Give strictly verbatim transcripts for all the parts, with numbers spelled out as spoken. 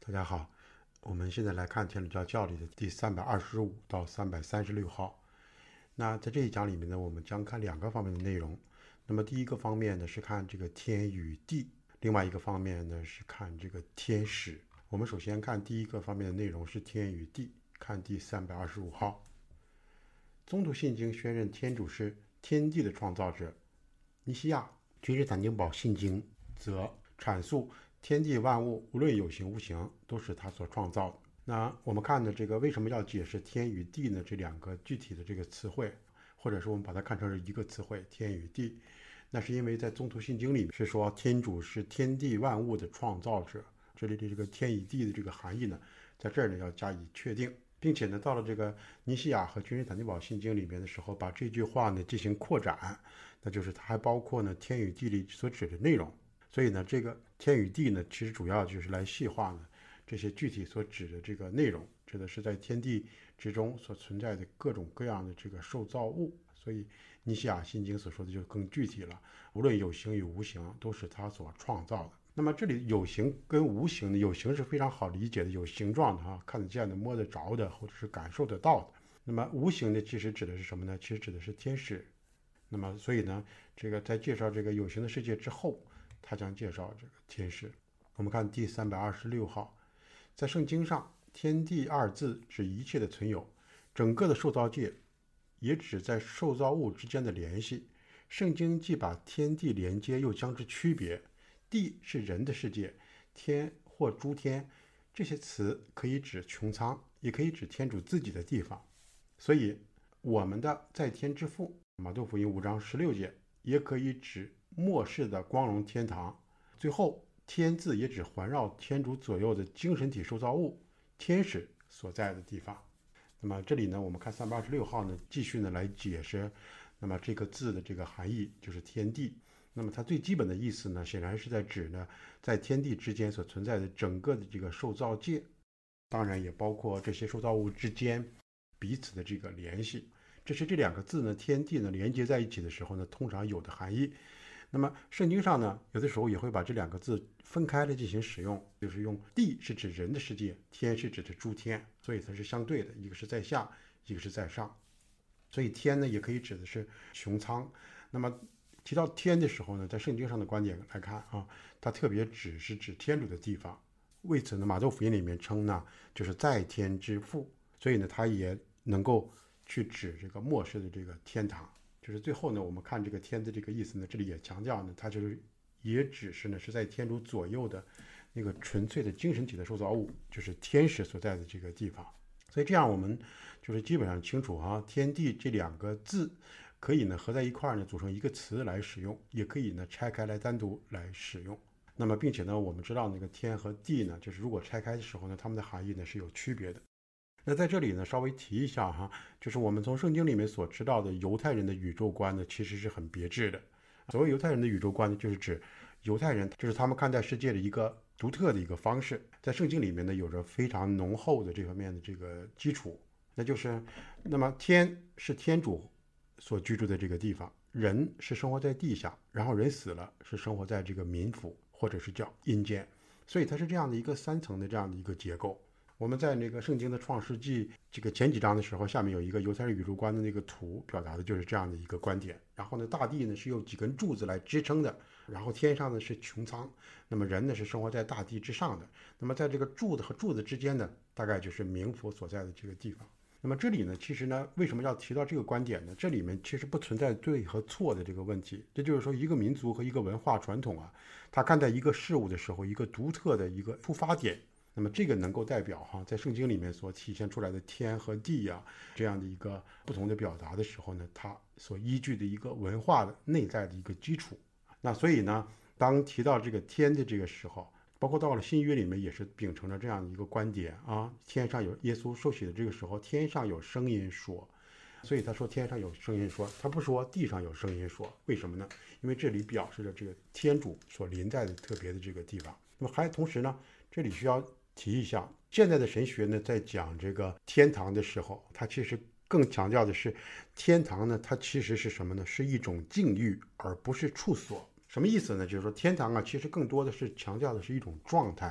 大家好，我们现在来看天主教教理的第三百二十五到三百三十六号。那在这一讲里面呢，我们将看两个方面的内容。那么第一个方面呢是看这个天与地，另外一个方面呢是看这个天使。我们首先看第一个方面的内容是天与地，看第三百二十五号。宗徒信经宣认天主是天地的创造者。尼西亚君士坦丁堡信经则阐述天地万物无论有形无形都是他所创造的。那我们看的这个为什么要解释天与地呢？这两个具体的这个词汇，或者说我们把它看成是一个词汇，天与地，那是因为在宗徒信经里是说天主是天地万物的创造者。这里的这个天与地的这个含义呢，在这儿呢要加以确定，并且呢到了这个尼西亚和君士坦丁堡信经里面的时候，把这句话呢进行扩展，那就是它还包括呢天与地里所指的内容。所以呢这个天与地呢其实主要就是来细化呢这些具体所指的这个内容，指的是在天地之中所存在的各种各样的这个受造物。所以尼西亚信经所说的就更具体了，无论有形与无形都是他所创造的。那么这里有形跟无形的，有形是非常好理解的，有形状的哈，看得见的、摸得着的，或者是感受得到的。那么无形的其实指的是什么呢？其实指的是天使。那么所以呢这个在介绍这个有形的世界之后，他将介绍这个天使。我们看第三百二十六号，在圣经上，天地二字指一切的存有，整个的受造界也指在受造物之间的联系。圣经既把天地连接，又将之区别。地是人的世界，天或诸天，这些词可以指穹苍，也可以指天主自己的地方。所以我们的在天之父，马窦福音五章十六节，也可以指末世的光荣天堂。最后天字也指环绕天主左右的精神体受造物，天使所在的地方。那么这里呢我们看三百二十六号呢继续呢来解释那么这个字的这个含义，就是天地。那么它最基本的意思呢显然是在指呢在天地之间所存在的整个的这个受造界，当然也包括这些受造物之间彼此的这个联系。这是这两个字呢天地呢连接在一起的时候呢通常有的含义。那么圣经上呢有的时候也会把这两个字分开来进行使用，就是用地是指人的世界，天是指的诸天，所以它是相对的，一个是在下，一个是在上。所以天呢也可以指的是穹苍。那么提到天的时候呢，在圣经上的观点来看啊，它特别指是指天主的地方。为此呢马窦福音里面称呢就是在天之父，所以呢它也能够去指这个末世的这个天堂。就是最后呢我们看这个天的这个意思呢，这里也强调呢它就是也指是呢是在天主左右的那个纯粹的精神体的受造物，就是天使所在的这个地方。所以这样我们就是基本上清楚啊，天地这两个字可以呢合在一块呢组成一个词来使用，也可以呢拆开来单独来使用。那么并且呢我们知道那个天和地呢，就是如果拆开的时候呢，它们的含义呢是有区别的。那在这里呢稍微提一下哈，就是我们从圣经里面所知道的犹太人的宇宙观呢其实是很别致的。所谓犹太人的宇宙观呢，就是指犹太人就是他们看待世界的一个独特的一个方式，在圣经里面呢有着非常浓厚的这方面的这个基础。那就是那么天是天主所居住的这个地方，人是生活在地下，然后人死了是生活在这个冥府或者是叫阴间，所以它是这样的一个三层的这样的一个结构。我们在那个圣经的创世纪这个前几章的时候，下面有一个犹太人宇宙观的那个图，表达的就是这样的一个观点。然后呢大地呢是由几根柱子来支撑的，然后天上呢是穹苍，那么人呢是生活在大地之上的，那么在这个柱子和柱子之间呢大概就是冥府所在的这个地方。那么这里呢其实呢为什么要提到这个观点呢？这里面其实不存在对和错的这个问题，这就是说一个民族和一个文化传统啊，他看待一个事物的时候一个独特的一个出发点，那么这个能够代表哈在圣经里面所体现出来的天和地啊这样的一个不同的表达的时候呢，它所依据的一个文化的内在的一个基础。那所以呢当提到这个天的这个时候，包括到了新约里面也是秉承着这样的一个观点啊，天上有耶稣受洗的这个时候，天上有声音说，所以他说天上有声音说，他不说地上有声音说。为什么呢？因为这里表示着这个天主所临在的特别的这个地方。那么还同时呢这里需要提一下，现在的神学呢在讲这个天堂的时候，它其实更强调的是天堂呢它其实是什么呢？是一种境遇而不是处所。什么意思呢？就是说天堂啊其实更多的是强调的是一种状态，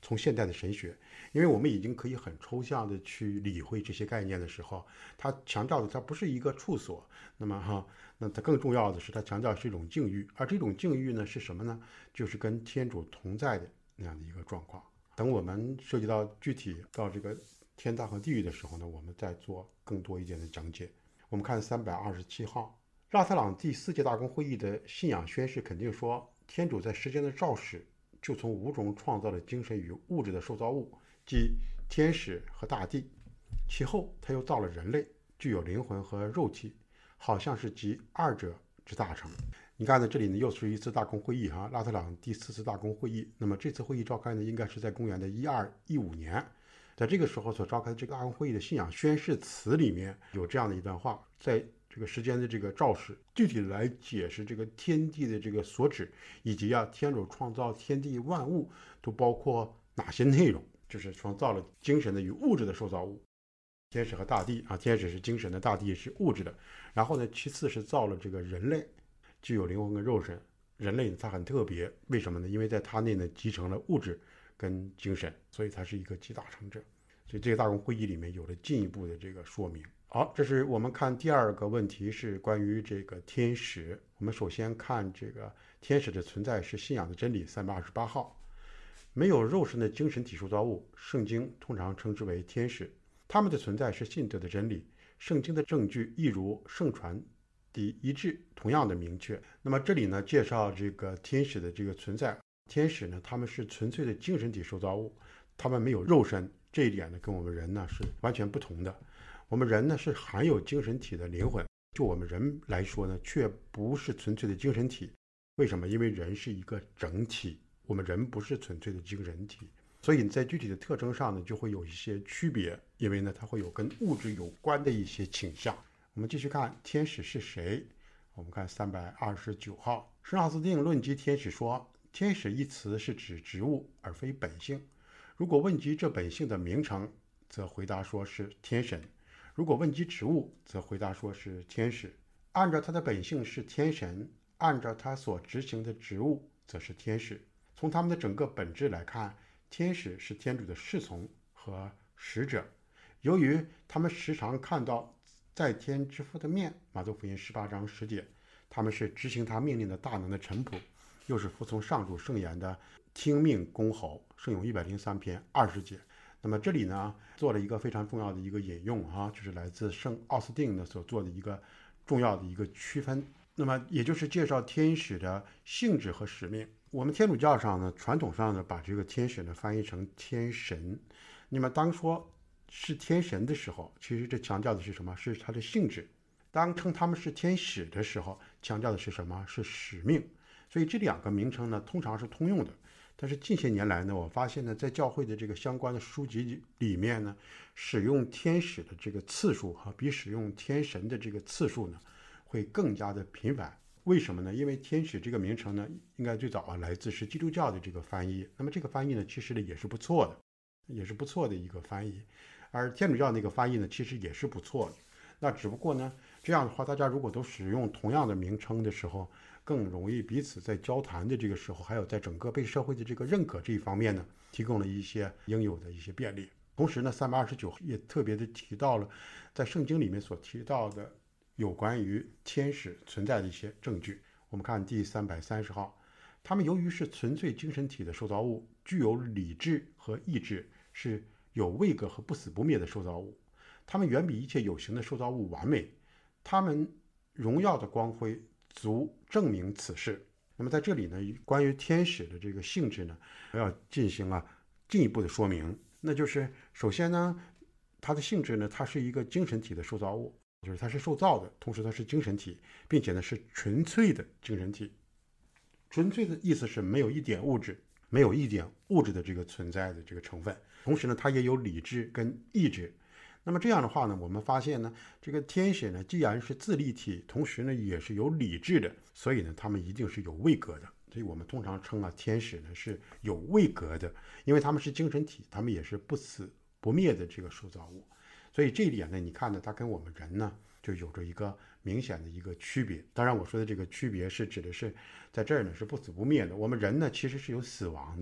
从现代的神学，因为我们已经可以很抽象的去理会这些概念的时候，它强调的它不是一个处所，那么哈，那它更重要的是它强调的是一种境遇，而这种境遇呢是什么呢？就是跟天主同在的那样的一个状况。等我们涉及到具体到这个天堂和地狱的时候呢，我们再做更多一点的讲解。我们看三百二十七号，拉特朗第四届大公会议的信仰宣誓肯定说，天主在时间的肇始就从无中创造了精神与物质的受造物，即天使和大地，其后他又造了人类，具有灵魂和肉体，好像是集二者之大成。你看呢，这里呢又是一次大公会议哈，拉特朗第四次大公会议。那么这次会议召开呢，应该是在公元的一二一五年，在这个时候所召开的这个大公会议的信仰宣誓词里面有这样的一段话，在这个时间的这个肇始，具体来解释这个天地的这个所指，以及啊天主创造天地万物都包括哪些内容，就是创造了精神的与物质的受造物。天使和大地啊，天使是精神的，大地是物质的。然后呢，其次是造了这个人类，具有灵魂跟肉身。人类它很特别，为什么呢？因为在它内呢集成了物质跟精神，所以它是一个集大成者。所以这个大公会议里面有了进一步的这个说明。好，这是我们看第二个问题，是关于这个天使。我们首先看这个天使的存在是信仰的真理，三百二十八号。没有肉身的精神体受造物，圣经通常称之为天使。他们的存在是信德的真理，圣经的证据亦如圣传的一致同样的明确。那么这里呢介绍这个天使的这个存在，天使呢他们是纯粹的精神体受造物，他们没有肉身，这一点呢跟我们人呢是完全不同的。我们人呢是含有精神体的灵魂，就我们人来说呢却不是纯粹的精神体。为什么？因为人是一个整体，我们人不是纯粹的精神体，所以在具体的特征上呢就会有一些区别，因为呢它会有跟物质有关的一些倾向。我们继续看天使是谁。我们看三百二十九号，圣奥斯定论及天使说，天使一词是指植物而非本性。如果问及这本性的名称，则回答说是天神；如果问及植物，则回答说是天使。按照它的本性是天神，按照它所执行的职务则是天使。从他们的整个本质来看，天使是天主的侍从和使者。由于他们时常看到在天之父的面，马窦福音十八章十节，他们是执行他命令的大能的臣仆，又是服从上主圣言的听命公侯，圣咏一百零三篇二十节。那么这里呢做了一个非常重要的一个引用哈，就是来自圣奥斯定呢所做的一个重要的一个区分。那么也就是介绍天使的性质和使命。我们天主教上呢传统上呢把这个天使呢翻译成天神。那么当说是天神的时候，其实这强调的是什么？是它的性质。当称他们是天使的时候，强调的是什么？是使命。所以这两个名称呢通常是通用的。但是近些年来呢，我发现呢，在教会的这个相关的书籍里面呢，使用天使的这个次数哈，比使用天神的这个次数呢，会更加的频繁。为什么呢？因为天使这个名称呢，应该最早啊来自是基督教的这个翻译。那么这个翻译呢，其实呢也是不错的，也是不错的一个翻译。而天主教那个翻译呢，其实也是不错的。那只不过呢，这样的话，大家如果都使用同样的名称的时候，更容易彼此在交谈的这个时候，还有在整个被社会的这个认可这一方面呢，提供了一些应有的一些便利。同时呢，三百二十九也特别的提到了在圣经里面所提到的有关于天使存在的一些证据。我们看第三百三十号，他们由于是纯粹精神体的受造物，具有理智和意志，是有位格和不死不灭的受造物，他们远比一切有形的受造物完美，他们荣耀的光辉足证明此事。那么在这里呢，关于天使的这个性质呢，要进行了进一步的说明。那就是首先呢，它的性质呢，它是一个精神体的受造物，就是它是受造的，同时它是精神体，并且呢是纯粹的精神体。纯粹的意思是没有一点物质，没有一点物质的这个存在的这个成分。同时呢，它也有理智跟意志。那么这样的话呢，我们发现呢，这个天使呢，既然是自立体，同时呢也是有理智的，所以呢，他们一定是有位格的。所以我们通常称啊，天使呢是有位格的，因为他们是精神体，他们也是不死不灭的这个受造物。所以这一点呢，你看呢，它跟我们人呢就有着一个明显的一个区别。当然，我说的这个区别是指的是在这儿呢是不死不灭的。我们人呢其实是有死亡的，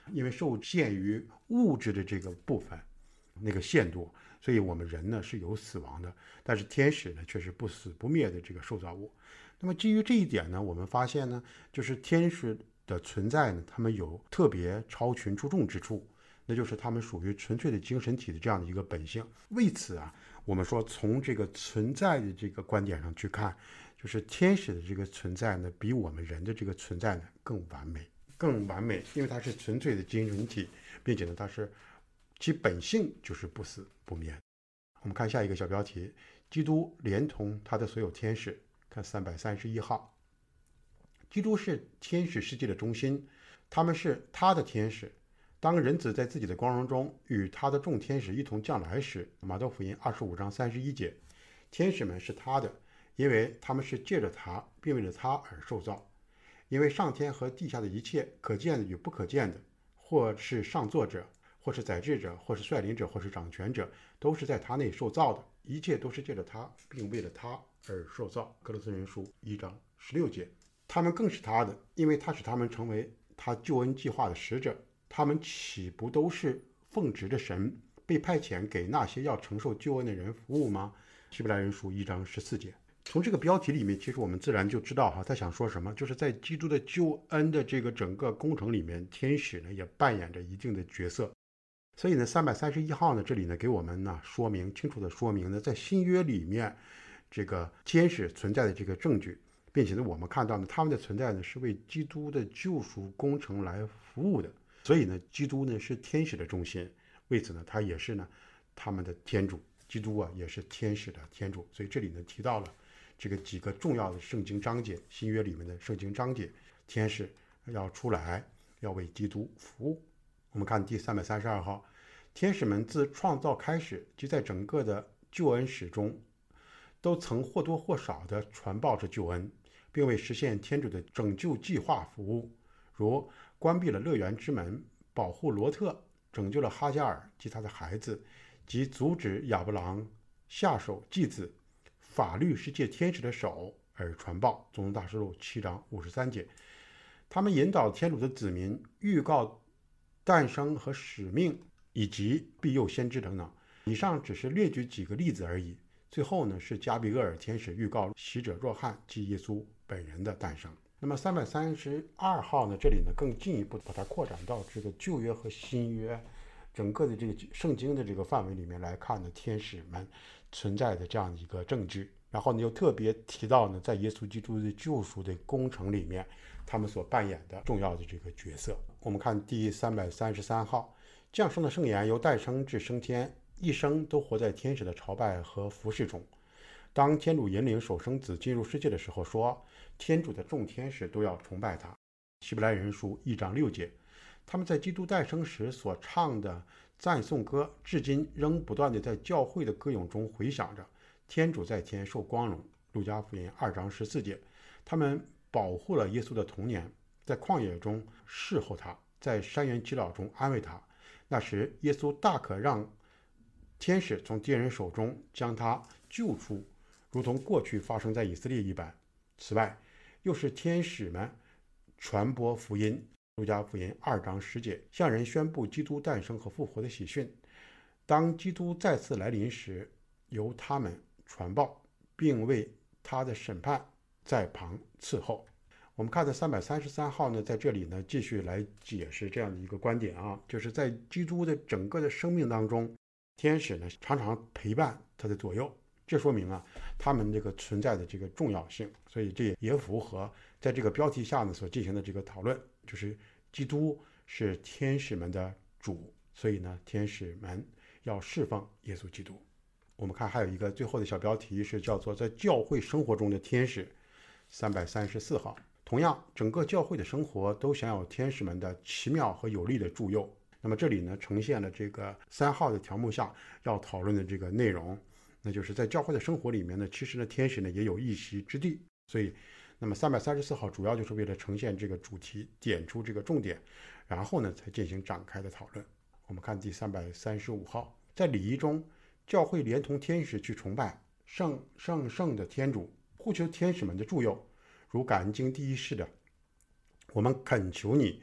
因为受限于物质的这个部分那个限度，所以我们人呢是有死亡的，但是天使呢却是不死不灭的这个受造物。那么基于这一点呢，我们发现呢，就是天使的存在呢，他们有特别超群出众之处，那就是他们属于纯粹的精神体的这样的一个本性。为此啊，我们说从这个存在的这个观点上去看，就是天使的这个存在呢，比我们人的这个存在呢更完美，更完美，因为它是纯粹的精神体，并且呢，它是其本性就是不死不灭。我们看下一个小标题：基督连同他的所有天使。看三百三十一号，基督是天使世界的中心，他们是他的天使。当人子在自己的光荣中与他的众天使一同降来时，马太福音二十五章三十一节，天使们是他的，因为他们是借着他并为了他而受造。因为上天和地下的一切可见的与不可见的，或是上作者，或是宰制者，或是率领者，或是掌权者，都是在他内受造的，一切都是借着他并为了他而受造。哥罗斯人书一章十六节，他们更是他的，因为他使他们成为他救恩计划的使者。他们岂不都是奉职的神，被派遣给那些要承受救恩的人服务吗？希伯来人书一章十四节。从这个标题里面，其实我们自然就知道哈，他想说什么，就是在基督的救恩的这个整个工程里面，天使呢也扮演着一定的角色。所以呢，三百三十一号呢，这里呢给我们呢说明清楚的说明呢，在新约里面，这个天使存在的这个证据，并且呢，我们看到呢，他们的存在呢是为基督的救赎工程来服务的。所以呢，基督呢是天使的中心，为此呢，他也是呢他们的天主。基督啊也是天使的天主。所以这里呢提到了这个几个重要的圣经章节，新约里面的圣经章节，天使要出来，要为基督服务。我们看第三百三十二号，天使们自创造开始，即在整个的救恩史中，都曾或多或少地传报着救恩，并为实现天主的拯救计划服务，如关闭了乐园之门，保护罗特，拯救了哈加尔及他的孩子，及阻止亚伯郎下手祭子。法律是借天使的手而传报，总统大事录七章五十三节。他们引导天主的子民，预告诞生和使命，以及庇佑先知等等。以上只是列举几个例子而已。最后呢，是加比厄尔天使预告洗者若翰即耶稣本人的诞生。那么三百三十二号呢，这里呢更进一步把它扩展到这个旧约和新约整个的这个圣经的这个范围里面来看呢，天使们存在的这样一个证据。然后呢，又特别提到呢，在耶稣基督的救赎的工程里面，他们所扮演的重要的这个角色。我们看第三百三十三号，降生的圣言由诞生至升天，一生都活在天使的朝拜和服侍中。当天主引领首生子进入世界的时候说，天主的众天使都要崇拜他。希伯来人书一章六节。他们在基督诞生时所唱的赞颂歌，至今仍不断地在教会的歌咏中回响着。天主在天受光荣。路加福音二章十四节。他们保护了耶稣的童年，在旷野中侍候他，在山园祈祷中安慰他。那时耶稣大可让天使从敌人手中将他救出，如同过去发生在以色列一般。此外，又是天使们传播福音。路加福音二章十节，向人宣布基督诞生和复活的喜讯。当基督再次来临时，由他们传报，并为他的审判在旁伺候。我们看的三百三十三号呢，在这里呢继续来解释这样的一个观点啊，就是在基督的整个的生命当中，天使呢常常陪伴他的左右，这说明啊他们这个存在的这个重要性。所以这也符合在这个标题下呢所进行的这个讨论，就是基督是天使们的主，所以呢天使们要侍奉耶稣基督。我们看还有一个最后的小标题是叫做在教会生活中的天使，三百三十四号。同样，整个教会的生活都享有天使们的奇妙和有力的助佑。那么这里呢呈现了这个三号的条目下要讨论的这个内容，那就是在教会的生活里面呢，其实呢天使呢也有一席之地。所以那么三百三十四号主要就是为了呈现这个主题，点出这个重点，然后呢才进行展开的讨论。我们看第三百三十五号，在礼仪中，教会连同天使去崇拜圣圣圣的天主，呼求天使们的助佑，如感恩经第一式的，我们恳求你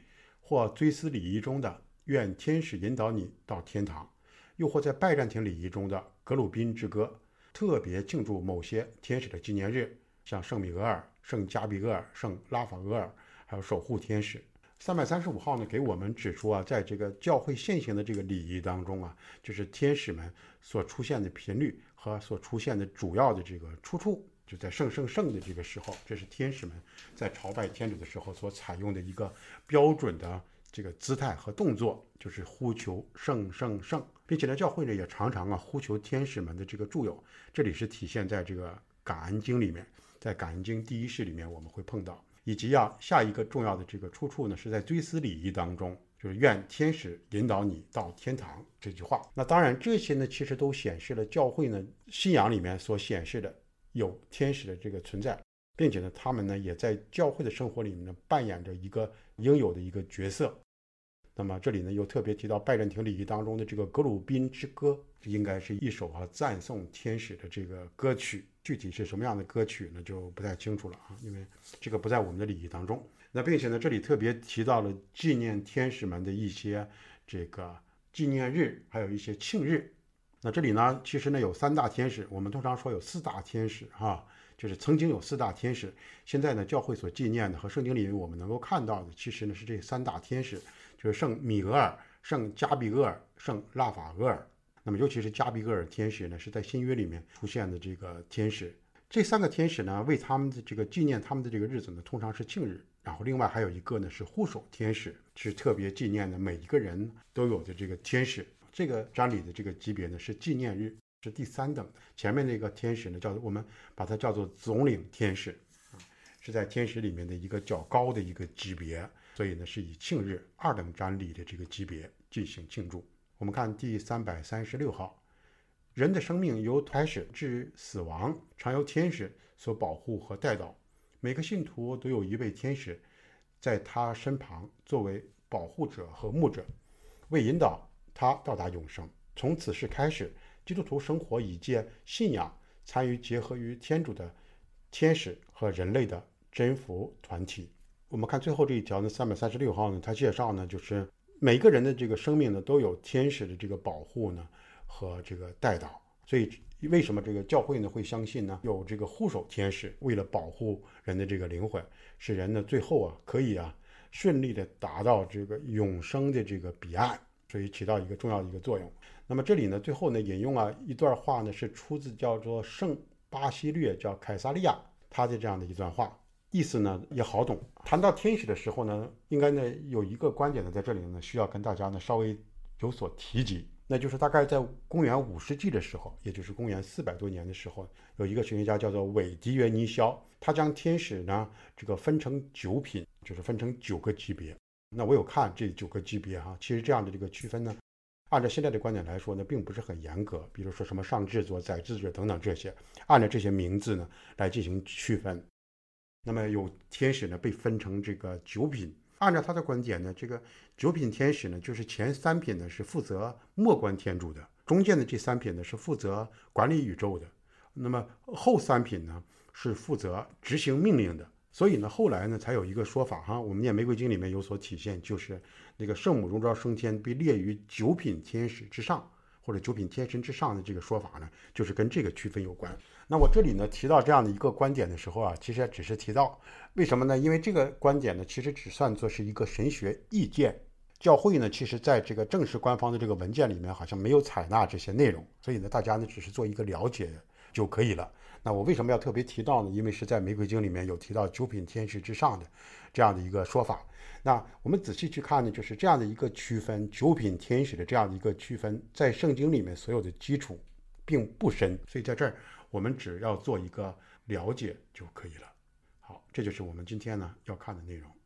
或追思礼仪中的愿天使引导你到天堂，又或在拜占庭礼仪中的格鲁宾之歌，特别庆祝某些天使的纪念日，像圣米格尔、圣加比厄尔、圣拉法厄尔，还有守护天使。三百三十五号呢，给我们指出啊，在这个教会现行的这个礼仪当中啊，就是天使们所出现的频率和所出现的主要的这个出处，就在圣圣圣的这个时候，这是天使们在朝拜天主的时候所采用的一个标准的这个姿态和动作，就是呼求圣圣圣，并且呢，教会呢也常常啊呼求天使们的这个助佑，这里是体现在这个感恩经里面，在感恩经第一式里面我们会碰到。以及啊，下一个重要的这个出处呢，是在追思礼仪当中，就是愿天使引导你到天堂这句话。那当然，这些呢，其实都显示了教会呢信仰里面所显示的有天使的这个存在，并且呢，他们呢也在教会的生活里面呢扮演着一个应有的一个角色。那么这里呢又特别提到拜占庭礼仪当中的这个格鲁宾之歌，应该是一首啊赞颂天使的这个歌曲。具体是什么样的歌曲呢，就不太清楚了啊，因为这个不在我们的礼仪当中。那并且呢，这里特别提到了纪念天使们的一些这个纪念日，还有一些庆日。那这里呢，其实呢有三大天使，我们通常说有四大天使哈、啊，就是曾经有四大天使，现在呢教会所纪念的和圣经里我们能够看到的，其实呢是这三大天使，就是圣米格尔、圣加比厄尔、圣拉法厄尔。那么尤其是加比厄尔天使呢，是在新约里面出现的这个天使。这三个天使呢，为他们的这个纪念他们的这个日子呢，通常是庆日。然后另外还有一个呢是护守天使，是特别纪念的每一个人都有的这个天使。这个瞻礼的这个级别呢是纪念日，是第三等的。前面那个天使呢，叫我们把它叫做总领天使，是在天使里面的一个较高的一个级别，所以呢是以庆日二等瞻礼的这个级别进行庆祝。我们看第三百三十六号，人的生命由开始至死亡，常由天使所保护和带导。每个信徒都有一位天使在他身旁作为保护者和牧者，为引导他到达永生。从此时开始，基督徒生活以借信仰参与结合于天主的天使和人类的真福团体。我们看最后这一条呢，三百三十六号呢，他介绍呢就是每个人的这个生命呢都有天使的这个保护呢和这个带导，所以为什么这个教会呢会相信呢有这个护守天使，为了保护人的这个灵魂，使人呢最后啊可以啊顺利的达到这个永生的这个彼岸，所以起到一个重要的一个作用。那么这里呢最后呢引用啊一段话呢是出自叫做圣巴西略叫凯撒利亚他的这样的一段话，意思呢也好懂。谈到天使的时候呢，应该呢有一个观点呢在这里呢需要跟大家呢稍微有所提及，那就是大概在公元五世纪的时候，也就是公元四百多年的时候，有一个神学家叫做韦迪约尼肖，他将天使呢这个分成九品，就是分成九个级别。那我有看这九个级别哈，其实这样的这个区分呢，按照现在的观点来说呢，并不是很严格，比如说什么上至左、宰至左等等这些，按照这些名字呢来进行区分。那么有天使呢被分成这个九品，按照他的观点呢，这个九品天使呢，就是前三品呢是负责默观天主的，中间的这三品呢是负责管理宇宙的，那么后三品呢是负责执行命令的。所以呢后来呢才有一个说法哈，我们念玫瑰经里面有所体现，就是那个圣母荣召升天被列于九品天使之上，或者九品天神之上的这个说法呢，就是跟这个区分有关。那我这里呢提到这样的一个观点的时候啊，其实只是提到为什么呢？因为这个观点呢其实只算作是一个神学意见，教会呢其实在这个正式官方的这个文件里面好像没有采纳这些内容，所以呢大家呢只是做一个了解就可以了。那我为什么要特别提到呢？因为是在玫瑰经里面有提到九品天使之上的这样的一个说法。那我们仔细去看呢，就是这样的一个区分，九品天使的这样的一个区分，在圣经里面所有的基础并不深，所以在这儿我们只要做一个了解就可以了。好，这就是我们今天呢要看的内容。